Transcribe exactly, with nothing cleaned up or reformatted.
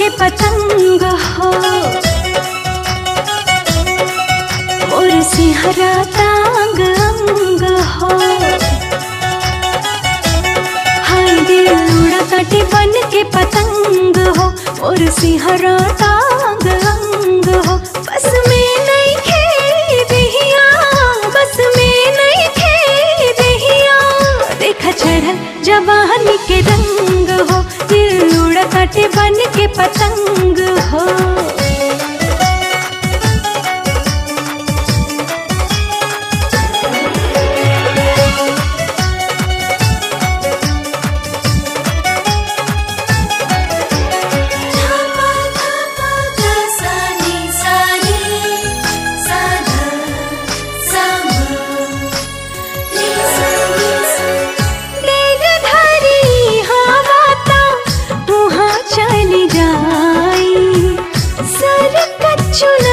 के पतंग हो मोर सिंहरा तांग अंग हो। हाय दिल उड़ा काटे बन के पतंग हो मोर सिंहरा तांग अंग हो। बस में नहीं खे दहिया बस में नहीं खे दहिया देखा चढ़ल जवानी के रंग हो दिल उड़ा काटे बन के पतंग हो। चुन